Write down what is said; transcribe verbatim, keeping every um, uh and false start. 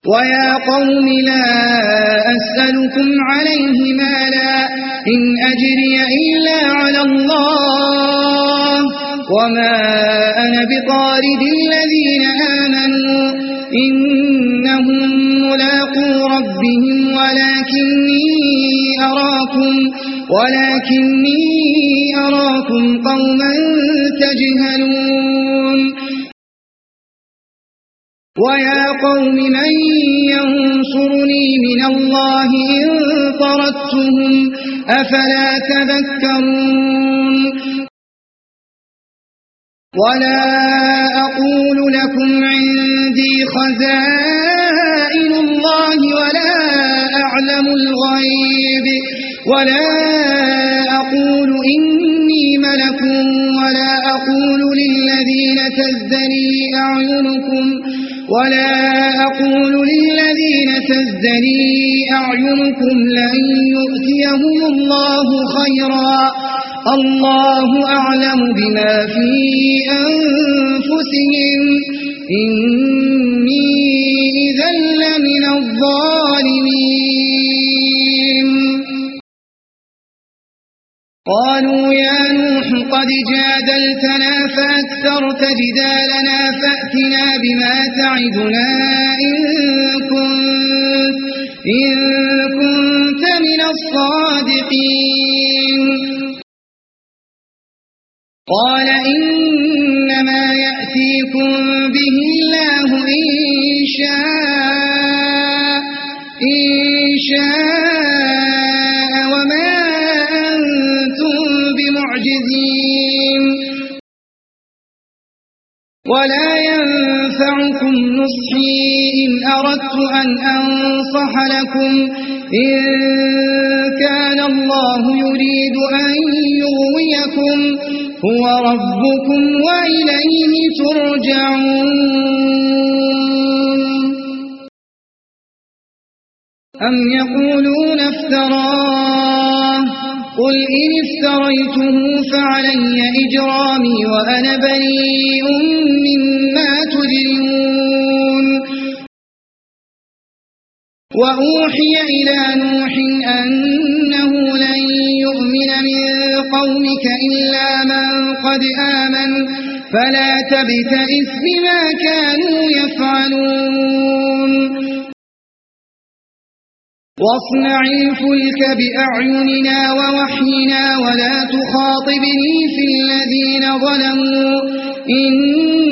ويا قوم لا أسألكم عليه مالا إن أجري إلا على الله وما أنا بطارد الذين آمنوا إنهم ملاقو ربهم ولكني أراكم ولكني أراكم قوما تجهلون ويا قوم من ينصرني من الله إن طردتهم أفلا تذكرون ولا أقول لكم عندي خزائن الله ولا أعلم الغيب ولا أقول إني ملك ولا أقول للذين تزدري أعينكم ولا أقول للذين تزدري أعينكم لن يؤتيهم الله خيرا الله أعلم بما في أنفسهم إني إذا لمن الظالمين قالوا يا نوح قد جادلتنا فأكثرت جدالنا فأتنا بما تعدنا إن كنت, إن كنت من الصادقين قال إنما يأتيكم به الله إن شاء, إن شاء وما أنتم بمعجزين ولا ينفعكم نصحي إن أردت أن أنصح لكم إن كان الله يريد أن يغويكم هو ربكم وإليه ترجعون أم يقولون افتراه قل إن افتريته فعلي إجرامي وأنا بريء مما تجرمون وأوحي إلى نوح أنه لن يؤمن من قومك إلا من قد آمن فلا تبتئس بما كانوا يفعلون واصنع الفلك بأعيننا ووحينا ولا تخاطبني في الذين ظلموا إن